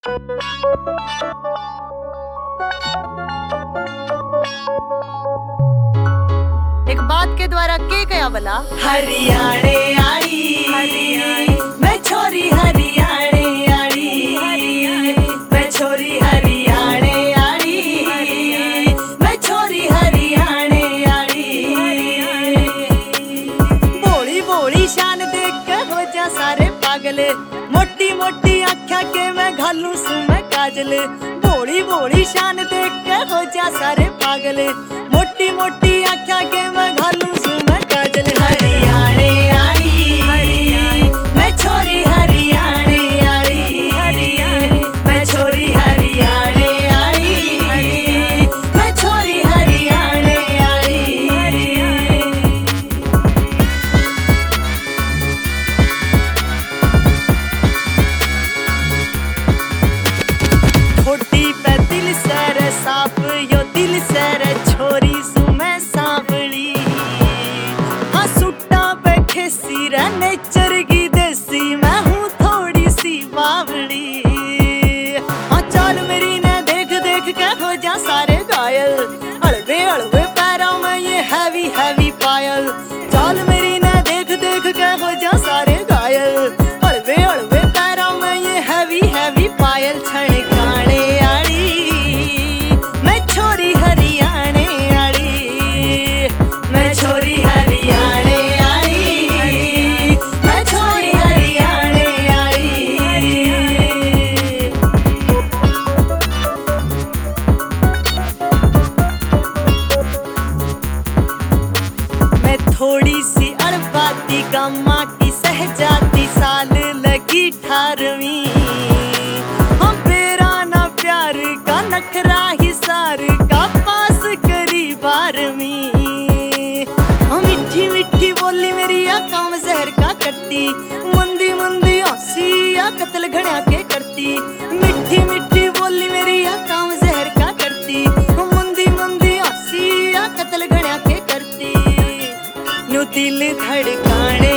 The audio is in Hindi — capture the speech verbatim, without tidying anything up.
एक बात के द्वारा के कया भला हरियाणे आई मैं छोरी हरियाणे आई मैं छोरी हरियाणे आई मैं छोरी हरियाणे आई भोली भोली शान देख के हो जा सारे पागल मोटी मोटी आँखा के मैं घालू सु मैं काजल भोली भोली शान देख के हो जा सारे पागल मोटी मोटी आँखा के मैं घालू सु मैं काजल हरियाणे आई मैं छोरी हरियाणे आई मैं छोरी हरियाणे आई मैं छोरी हरियाणे आई छोटी पे दिल सर साफ यो दिल सर छोरी सु मैं सांवली हाँ सुट्टा पे खेसी रे नेचर की देसी मैं हूँ थोड़ी सी बावली हाँ चाल मेरी ने देख देख के हो जा सारे घायल हलवे हलवे पैरों में ये हैवी हैवी पायल चाल मेरी ने देख देख के हो जा सारे घायल हलवे हलवे पैरों में ये हैवी हैवी पायल छड़काने थोड़ी सी अड़बाती गामा की सहजाती साल लगी ठारवीं हम बेराना प्यार का नखरा हिसार का पास करी बारवीं हम मिठी मिठी बोली मेरी या काम जहर का करती मुंदी मुंदी हंसी या कत्ल घड़ा के करती मिठी मिठी बोली मेरी या काम जहर का करती मुंदी मुंदी हंसी या कत्ल घड़ा के करती दिल धड़काने